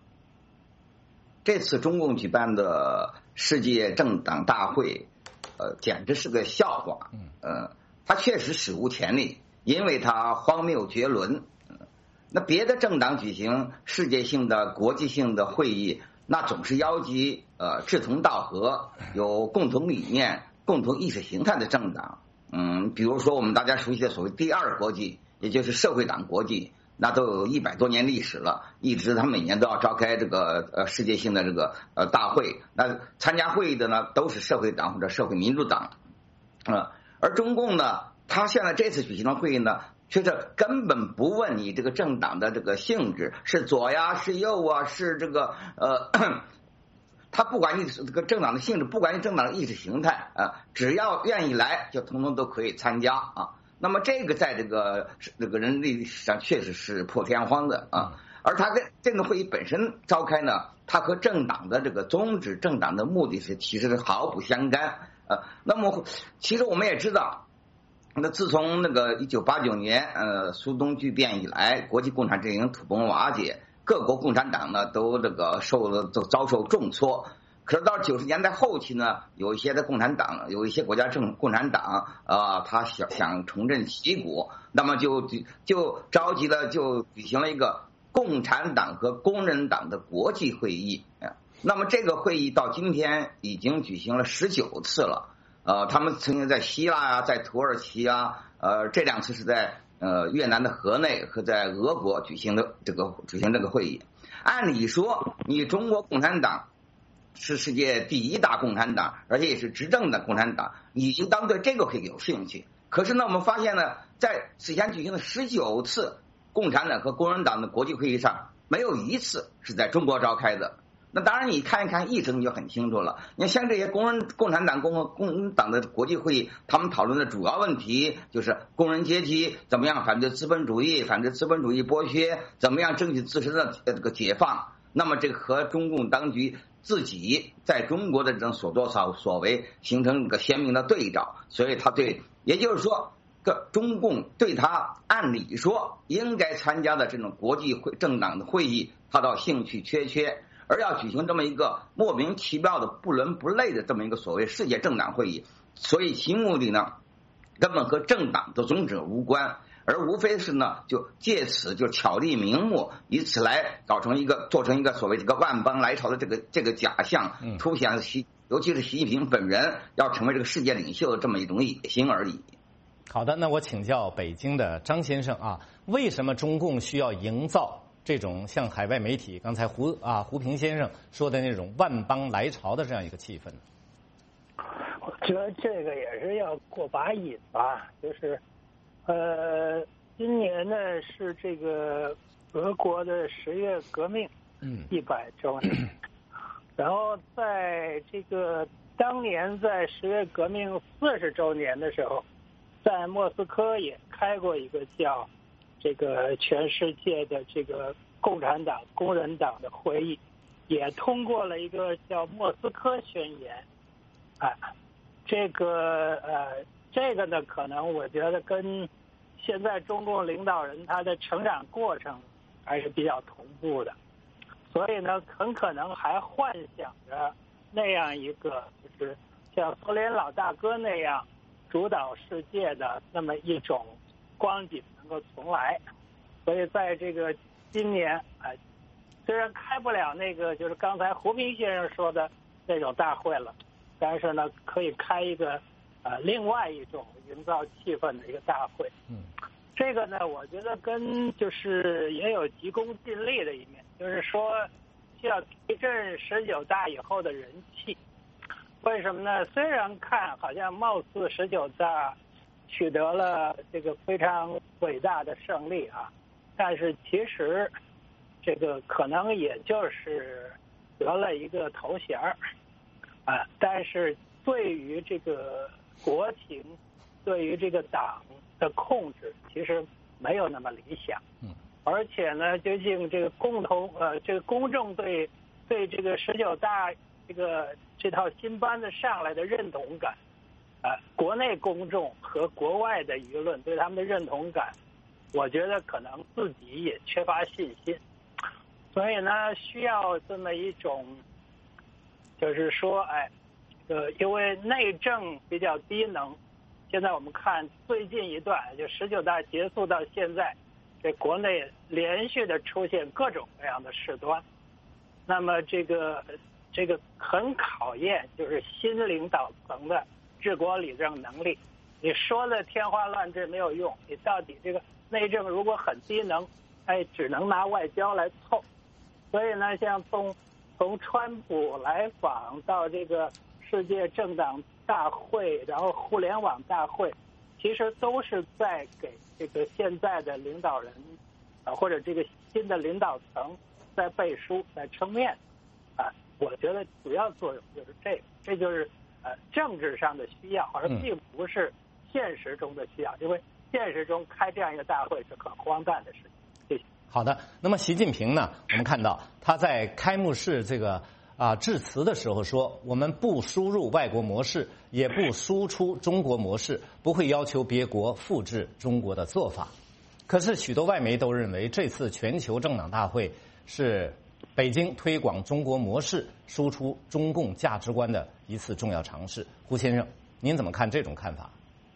这次中共举办的世界政党大会，呃，简直是个笑话。呃，它确实史无前例。因为它荒谬绝伦，那别的政党举行世界性的、国际性的会议，那总是邀集呃志同道合、有共同理念、共同意识形态的政党。嗯，比如说我们大家熟悉的所谓第二国际，也就是社会党国际，那都有一百多年历史了，一直他每年都要召开这个呃世界性的这个呃大会。那参加会议的呢，都是社会党或者社会民主党，呃，而中共呢，他现在这次举行的会议呢，却是根本不问你这个政党的这个性质是左呀是右啊，是这个呃，他不管你这个政党的性质，不管你政党的意识形态啊，只要愿意来就统统都可以参加啊。那么这个在这个这个人类历史上确实是破天荒的啊。而他跟这个会议本身召开呢，他和政党的这个宗旨、政党的目的是其实是毫不相干啊。那么其实我们也知道。那自从那个一九八九年呃苏东剧变以来，国际共产阵营土崩瓦解，各国共产党呢都这个受了都遭受重挫。可是到九十年代后期呢，有一些的共产党，有一些国家政共产党啊、呃，他想想重振旗鼓，那么就就召集了，就举行了一个共产党和工人党的国际会议。那么这个会议到今天已经举行了十九次了。呃，他们曾经在希腊啊，在土耳其啊，呃，这两次是在呃越南的河内和在俄国举行的这个举行这个会议。按理说，你中国共产党是世界第一大共产党，而且也是执政的共产党，你应当对这个会有兴趣。可是呢，我们发现呢，在此前举行的十九次共产党和工人党的国际会议上，没有一次是在中国召开的。那当然，你看一看议程你就很清楚了。你像这些工人、共产党、共工人党的国际会议，他们讨论的主要问题就是工人阶级怎么样反对资本主义、反对资本主义剥削，怎么样争取自身的这个解放。那么这个和中共当局自己在中国的这种所作所为形成一个鲜明的对照，所以他对，也就是说，个中共对他按理说应该参加的这种国际会政党的会议，他倒兴趣缺缺。 而要举行这么一个莫名其妙的不伦不类的这么一个所谓世界政党会议，所以其目的呢，根本和政党的宗旨无关，而无非是呢，就借此就巧立名目，以此来搞成一个做成一个所谓这个万邦来朝的这个这个假象，凸显习，尤其是习近平本人要成为这个世界领袖的这么一种野心而已。 好的，那我请教北京的张先生啊，为什么中共需要营造这种像海外媒体刚才胡啊胡平先生说的那种万邦来朝的这样一个气氛呢？ 我觉得这个也是要过把瘾吧，就是呃，今年呢是这个俄国的十月革命一百周年，嗯、然后在这个当年在十月革命四十周年的时候，在莫斯科也开过一个叫这个全世界的这个共产党工人党的会议，也通过了一个叫莫斯科宣言。啊，这个呃，这个呢，可能我觉得跟现在中共领导人他的成长过程还是比较同步的，所以呢，很可能还幻想着那样一个就是像苏联老大哥那样主导世界的那么一种光景能够重来。所以在这个今年啊，虽然开不了那个就是刚才胡平先生说的那种大会了，但是呢，可以开一个呃另外一种营造气氛的一个大会。嗯，这个呢，我觉得跟就是也有急功近利的一面，就是说需要提振十九大以后的人气。为什么呢？虽然看好像貌似十九大取得了这个非常伟大的胜利啊，但是其实这个可能也就是得了一个头衔儿啊，但是对于这个国情，对于这个党的控制，其实没有那么理想。嗯，而且呢，究竟这个共同呃，这个公众对对这个十九大这个这套新班子上来的认同感，啊、呃，国内公众和国外的舆论对他们的认同感，我觉得可能自己也缺乏信心，所以呢，需要这么一种，就是说，哎，呃，因为内政比较低能，现在我们看最近一段，就十九大结束到现在，这国内连续的出现各种各样的事端，那么这个这个很考验就是新领导层的治国理政能力。你说的天花乱坠没有用，你到底这个内政如果很低能，哎，只能拿外交来凑。所以呢，像从从川普来访到这个世界政党大会，然后互联网大会，其实都是在给这个现在的领导人啊，或者这个新的领导层在背书，在撑面啊。我觉得主要作用就是这个，这就是呃政治上的需要，而并不是现实中的需要，因为现实中开这样一个大会是很荒诞的事情。谢谢。 好的，那么习近平呢，我们看到他在开幕式这个啊致辞的时候说，我们不输入外国模式，也不输出中国模式，不会要求别国复制中国的做法。可是许多外媒都认为，这次全球政党大会是北京推广中国模式、输出中共价值观的一次重要尝试。胡先生，您怎么看这种看法？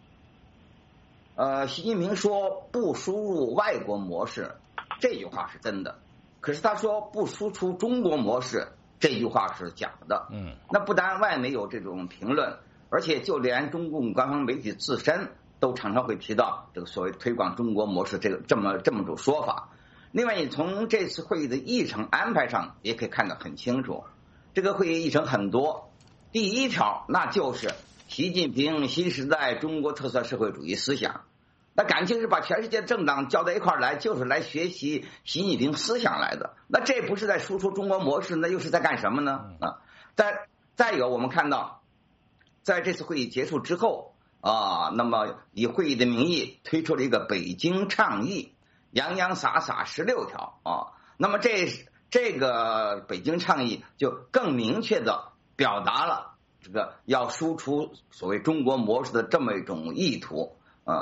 呃，习近平说不输入外国模式，这句话是真的。可是他说不输出中国模式，这句话是假的。嗯，那不单外媒有这种评论，而且就连中共官方媒体自身都常常会提到这个所谓推广中国模式这个这么这么种说法。另外，你从这次会议的议程安排上也可以看得很清楚，这个会议议程很多。第一条，那就是习近平新时代中国特色社会主义思想。那感情是把全世界政党叫到一块儿来，就是来学习习近平思想来的。那这不是在输出中国模式，那又是在干什么呢？啊，再再有，我们看到，在这次会议结束之后啊，那么以会议的名义推出了一个北京倡议，洋洋洒洒十六条啊。那么这这个北京倡议就更明确的表达了这个要输出所谓中国模式的这么一种意图啊。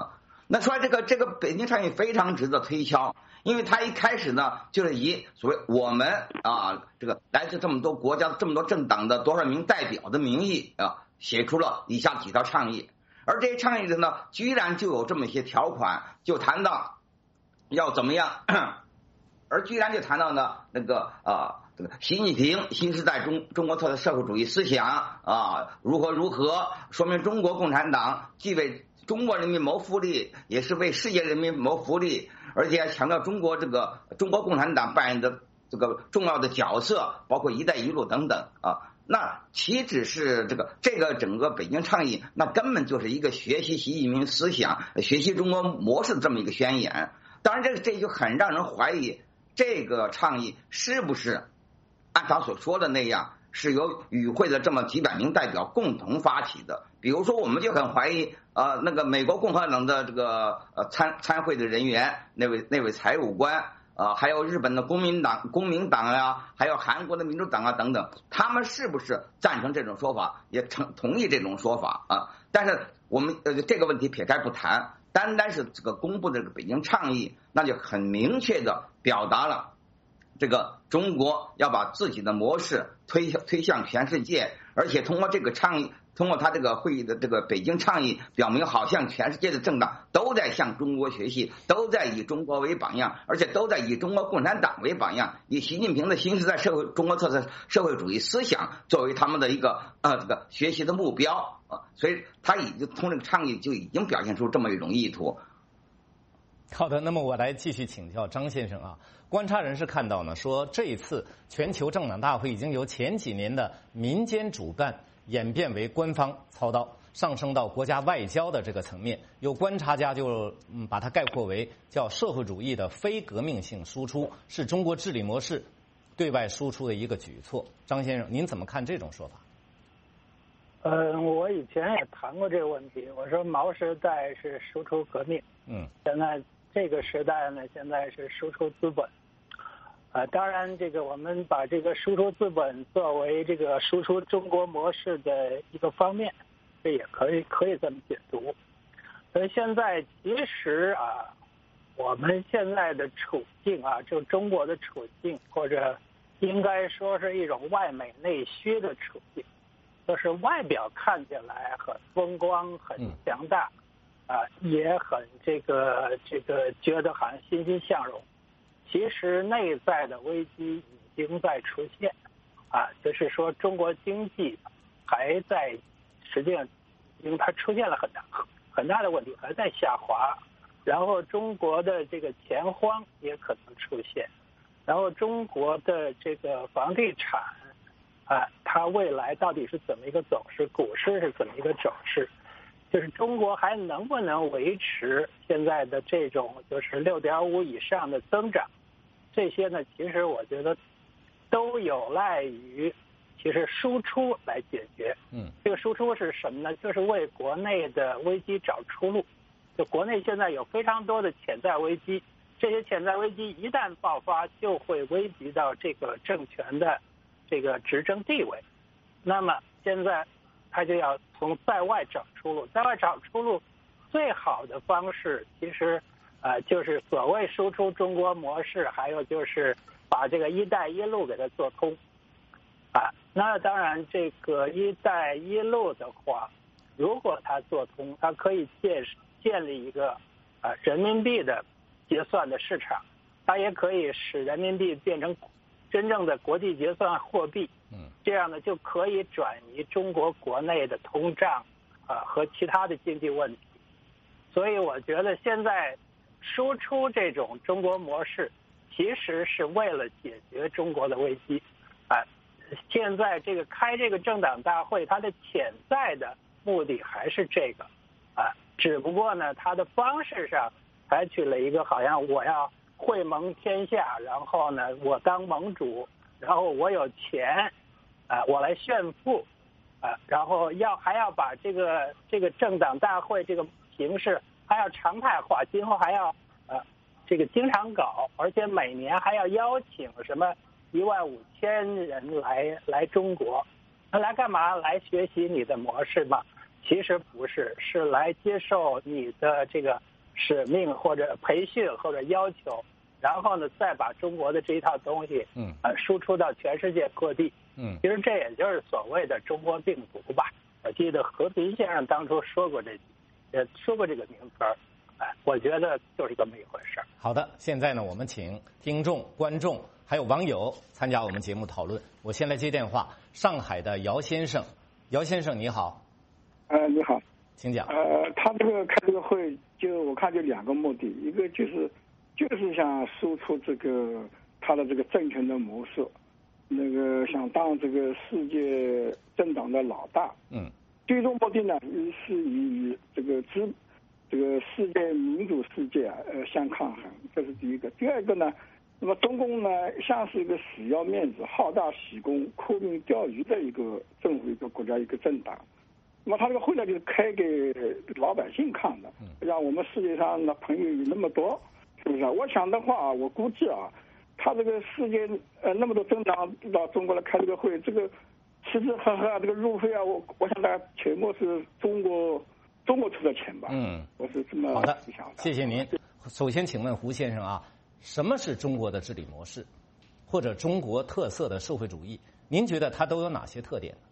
那说这个这个北京倡议非常值得推敲，因为他一开始呢就是以所谓我们啊这个来自这么多国家这么多政党的多少名代表的名义啊写出了以下几条倡议，而这些倡议的呢居然就有这么一些条款，就谈到要怎么样，而居然就谈到呢那个啊这个习近平新时代中中国特色社会主义思想啊如何如何，说明中国共产党既为中国人民谋福利，也是为世界人民谋福利，而且还强调中国这个中国共产党扮演的这个重要的角色，包括一带一路等等啊。那岂止是这个这个整个北京倡议，那根本就是一个学习习近平思想、学习中国模式的这么一个宣言。当然这这就很让人怀疑这个倡议是不是按他所说的那样是由与会的这么几百名代表共同发起的。比如说我们就很怀疑呃那个美国共和党的这个呃参参会的人员，那位那位财务官呃还有日本的公民党公民党啊，还有韩国的民主党啊等等，他们是不是赞成这种说法，也成同意这种说法啊？但是我们呃这个问题撇开不谈，单单是这个公布的这个北京倡议，那就很明确的表达了这个中国要把自己的模式推推向全世界，而且通过这个倡议，通过他这个会议的这个北京倡议，表明好像全世界的政党都在向中国学习，都在以中国为榜样，而且都在以中国共产党为榜样，以习近平的新时代社会中国特色社会主义思想作为他们的一个呃这个学习的目标啊，所以他已经从这个倡议就已经表现出这么一种意图。 好的，那么我来继续请教张先生啊。观察人士看到呢，说这一次全球政党大会已经由前几年的民间主办演变为官方操刀，上升到国家外交的这个层面。有观察家就嗯把它概括为叫社会主义的非革命性输出，是中国治理模式对外输出的一个举措。张先生，您怎么看这种说法？ 呃，我以前也谈过这个问题，我说毛时代是输出革命， 嗯， 现在这个时代呢，现在是输出资本。呃，当然，这个我们把这个输出资本作为这个输出中国模式的一个方面，这也可以可以这么解读。所以现在其实啊，我们现在的处境啊，就中国的处境，或者应该说是一种外美内虚的处境，就是外表看起来很风光、很强大，啊，也很这个这个觉得好像欣欣向荣。其实内在的危机已经在出现，啊，就是说中国经济还在，实际上因为它出现了很大很大的问题，还在下滑，然后中国的这个钱荒也可能出现，然后中国的这个房地产啊，它未来到底是怎么一个走势，股市是怎么一个走势，就是中国还能不能维持现在的这种就是六点五以上的增长，这些呢，其实我觉得都有赖于其实输出来解决。 嗯， 这个输出是什么呢？就是为国内的危机找出路。就国内现在有非常多的潜在危机，这些潜在危机一旦爆发，就会危及到这个政权的这个执政地位。那么现在他就要从在外找出路，在外找出路最好的方式其实呃，就是所谓输出中国模式，还有就是把这个一带一路给它做通啊。那当然这个一带一路的话，如果它做通，它可以建建立一个啊人民币的结算的市场，它也可以使人民币变成真正的国际结算货币。 嗯， 这样呢就可以转移中国国内的通胀啊和其他的经济问题。所以我觉得现在输出这种中国模式，其实是为了解决中国的危机啊。现在这个开这个政党大会，它的潜在的目的还是这个啊，只不过呢，它的方式上采取了一个好像我要会盟天下，然后呢，我当盟主，然后我有钱啊，我来炫富啊，然后要还要把这个这个政党大会这个形式还要常态化，今后还要呃这个经常搞，而且每年还要邀请什么一万五千人来来中国，那来干嘛？来学习你的模式吗？其实不是，是来接受你的这个使命或者培训或者要求，然后呢再把中国的这一套东西， 嗯， 呃，输出到全世界各地。 嗯， 其实这也就是所谓的中国病毒吧。我记得和平先生当初说过这，呃，说过这个名词儿，哎，我觉得就是这么一回事儿。 好的，现在呢，我们请听众、观众还有网友参加我们节目讨论。我先来接电话，上海的姚先生，姚先生你好。 呃，你好， 请讲。 呃，他这个开这个会，就我看就两个目的，一个就是就是想输出这个他的这个政权的模式。那个想当这个世界政党的老大， 嗯， 最终目的呢是与这个资这个世界民主世界啊呃相抗衡，这是第一个。第二个呢，那么中共呢像是一个死要面子、好大喜功、沽名钓誉的一个政府、一个国家、一个政党。那么他这个会呢就是开给老百姓看的，让我们世界上的朋友有那么多，是不是啊？我想的话，我估计啊。他这个世界呃那么多政党到中国来开这个会，这个吃吃喝喝啊，这个入会啊，我我想大家全部是中国中国出的钱吧？ 嗯， 我是这么好的想的。 谢谢您。首先，请问胡先生啊，什么是中国的治理模式，或者中国特色的社会主义？您觉得它都有哪些特点？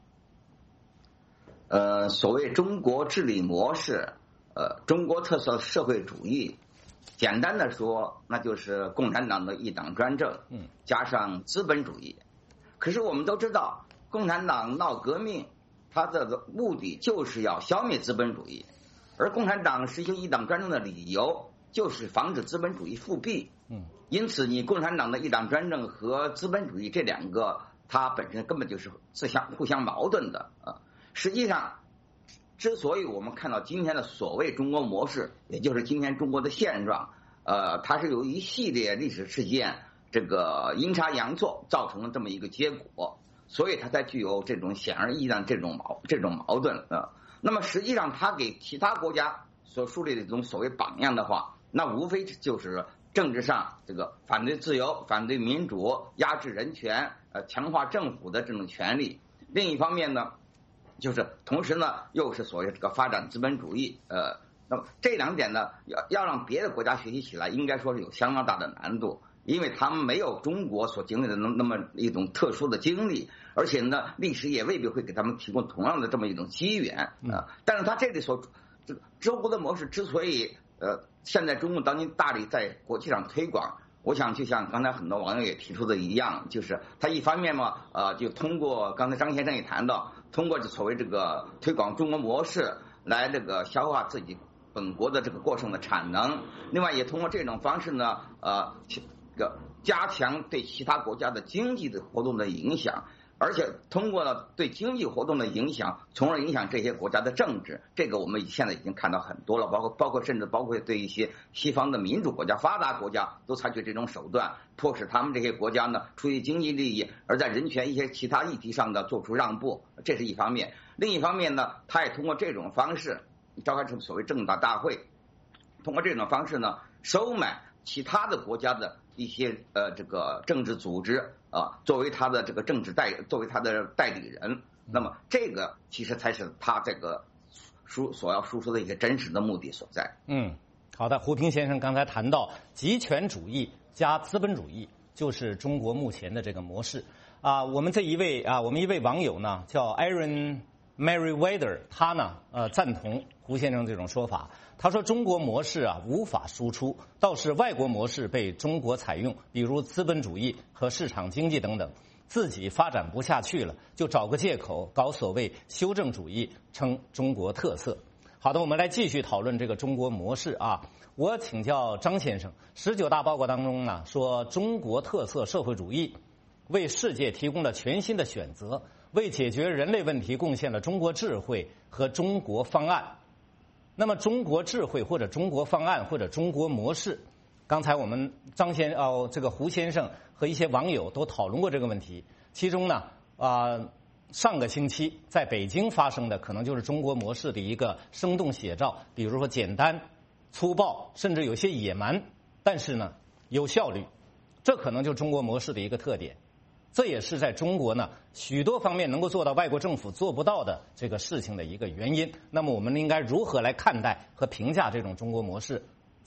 呃，所谓中国治理模式，呃，中国特色社会主义。简单的说，那就是共产党的一党专政， 嗯， 加上资本主义。可是我们都知道，共产党闹革命，它的目的就是要消灭资本主义，而共产党实行一党专政的理由就是防止资本主义复辟。 嗯， 因此，你共产党的一党专政和资本主义这两个，它本身根本就是自相互相矛盾的啊。实际上。之所以我们看到今天的所谓中国模式，也就是今天中国的现状，呃，它是由一系列历史事件这个阴差阳错造成了这么一个结果，所以它才具有这种显而易见这种矛这种矛盾啊、呃。那么实际上，它给其他国家所树立的这种所谓榜样的话，那无非就是政治上这个反对自由、反对民主、压制人权、呃，强化政府的这种权利。另一方面呢。就是同时呢，又是所谓这个发展资本主义，呃，那么这两点呢，要要让别的国家学习起来，应该说是有相当大的难度，因为他们没有中国所经历的那那么一种特殊的经历，而且呢，历史也未必会给他们提供同样的这么一种机缘啊、呃。但是他这里所这个中国的模式之所以呃，现在中共当今大力在国际上推广。我想就像刚才很多网友也提出的一样，就是他一方面嘛，呃，就通过刚才张先生也谈到，通过所谓这个推广中国模式来这个消化自己本国的这个过剩的产能，另外也通过这种方式呢，呃，这个加强对其他国家的经济的活动的影响。而且通过了对经济活动的影响，从而影响这些国家的政治，这个我们现在已经看到很多了，包括包括甚至包括对一些西方的民主国家、发达国家都采取这种手段，迫使他们这些国家呢出于经济利益，而在人权一些其他议题上的做出让步，这是一方面。另一方面呢，他也通过这种方式召开所谓政大大会，通过这种方式呢收买其他的国家的一些呃这个政治组织啊，作为他的这个政治代，作为他的代理人，那么这个其实才是他这个输所要输出的一个真实的目的所在。 嗯，好的，胡平先生刚才谈到极权主义加资本主义，就是中国目前的这个模式啊。我们这一位啊，我们一位网友呢叫 Aaron Merriweather， 他呢呃赞同胡先生这种说法。他说中国模式啊无法输出，倒是外国模式被中国采用，比如资本主义和市场经济等等，自己发展不下去了，就找个借口搞所谓修正主义，称中国特色。好的，我们来继续讨论这个中国模式啊。我请教张先生，十九大报告当中呢说中国特色社会主义为世界提供了全新的选择，为解决人类问题贡献了中国智慧和中国方案。那么中国智慧或者中国方案或者中国模式，刚才我们张先哦这个胡先生和一些网友都讨论过这个问题。其中呢啊、呃、上个星期在北京发生的可能就是中国模式的一个生动写照，比如说简单、粗暴，甚至有些野蛮，但是呢有效率，这可能就是中国模式的一个特点。这也是在中国呢许多方面能够做到外国政府做不到的这个事情的一个原因。那么我们应该如何来看待和评价这种中国模式？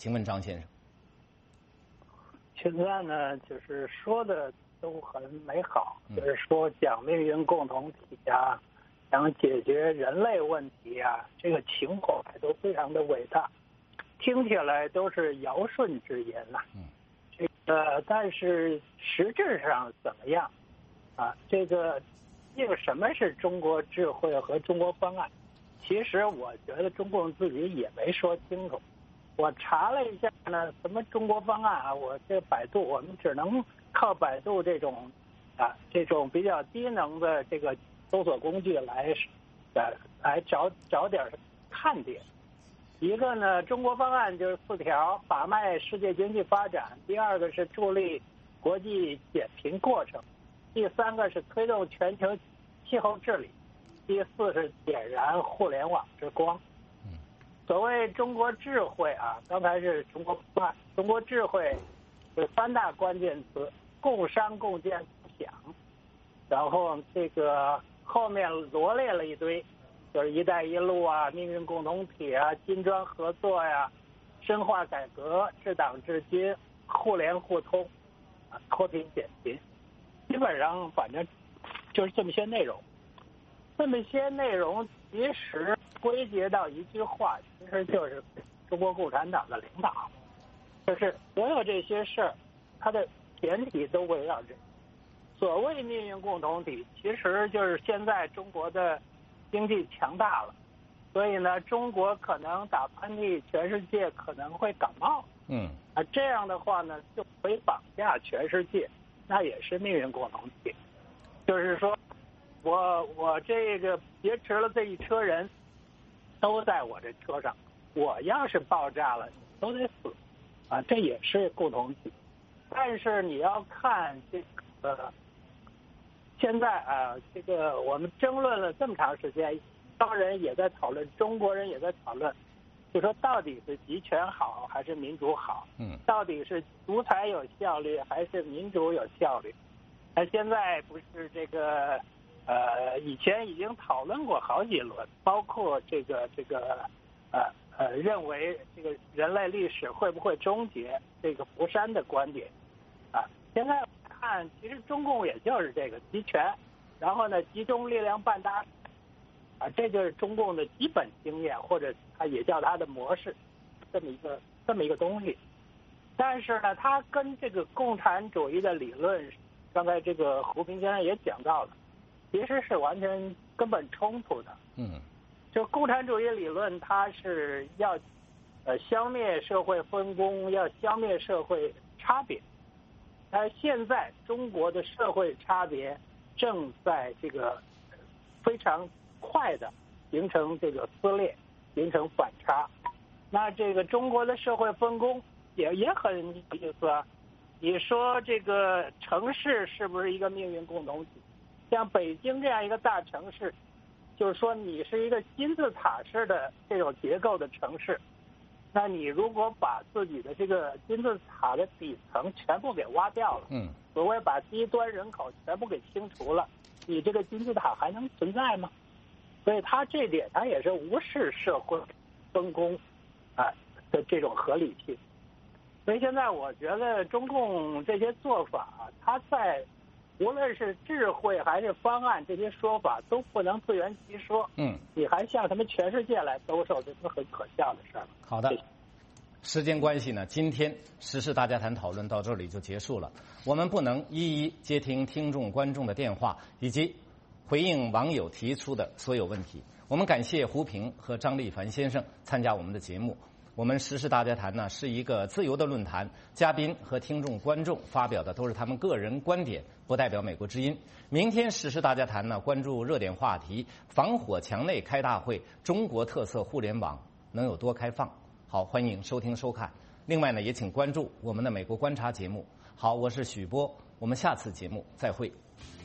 请问张先生？ 现在呢，就是说的都很美好，嗯、就是说讲命运共同体啊，想解决人类问题啊，这个情怀都非常的伟大，听起来都是尧舜之言呐、啊。嗯，这个但是实质上怎么样啊？这个这个什么是中国智慧和中国方案？其实我觉得中共自己也没说清楚。我查了一下呢，什么中国方案啊？我这百度，我们只能靠百度这种啊这种比较低能的这个搜索工具来呃来找找点看点。一个呢，中国方案就是四条：把脉世界经济发展；第二个是助力国际减贫过程；第三个是推动全球气候治理；第四是点燃互联网之光。所谓中国智慧啊，刚才是中国方案，中国智慧有三大关键词：共商、共建、共享。然后这个后面罗列了一堆，就是“一带一路”啊、命运共同体啊、金砖合作呀、啊、深化改革、治党治军、互联互通啊、脱贫减贫，基本上反正就是这么些内容。这么些内容其实归结到一句话，其实就是中国共产党的领导，就是所有这些事儿，它的前提都围绕着所谓命运共同体，其实就是现在中国的经济强大了，所以呢，中国可能打喷嚏，全世界可能会感冒。 嗯， 啊，这样的话呢，就可以绑架全世界，那也是命运共同体。就是说，我我这个劫持了这一车人，都在我这车上，我要是爆炸了，都得死，啊，这也是共同体。但是你要看这个，现在啊，这个我们争论了这么长时间，当人也在讨论，中国人也在讨论，就说到底是集权好还是民主好？ 嗯， 到底是独裁有效率还是民主有效率？那现在不是这个。呃，以前已经讨论过好几轮，包括这个这个呃呃，认为这个人类历史会不会终结这个福山的观点啊。现在看，其实中共也就是这个集权，然后呢集中力量办大事啊，这就是中共的基本经验，或者它也叫它的模式，这么一个这么一个东西。但是呢，它跟这个共产主义的理论，刚才这个胡平先生也讲到了。其实是完全根本冲突的。 嗯， 就共产主义理论，它是要呃消灭社会分工，要消灭社会差别。但现在中国的社会差别正在这个非常快的形成这个撕裂，形成反差。那这个中国的社会分工也也很有意思啊。你说这个城市是不是一个命运共同体？像北京这样一个大城市，就是说你是一个金字塔式的这种结构的城市，那你如果把自己的这个金字塔的底层全部给挖掉了， 嗯， 所谓把低端人口全部给清除了，你这个金字塔还能存在吗？所以它这点它也是无视社会分工啊的这种合理性。所以现在我觉得中共这些做法，它在无论是智慧还是方案，这些说法都不能自圆其说。 嗯， 你还向什么全世界来兜售，这是很可笑的事儿。 好的，时间关系呢，今天时事大家谈讨论到这里就结束了。我们不能一一接听听众观众的电话，以及回应网友提出的所有问题。我们感谢胡平和张立凡先生参加我们的节目。我们时事大家谈呢是一个自由的论坛，嘉宾和听众观众发表的都是他们个人观点，不代表美国之音。明天时事大家谈呢关注热点话题，防火墙内开大会，中国特色互联网能有多开放？好，欢迎收听收看。另外呢，也请关注我们的美国观察节目。好，我是许波，我们下次节目再会。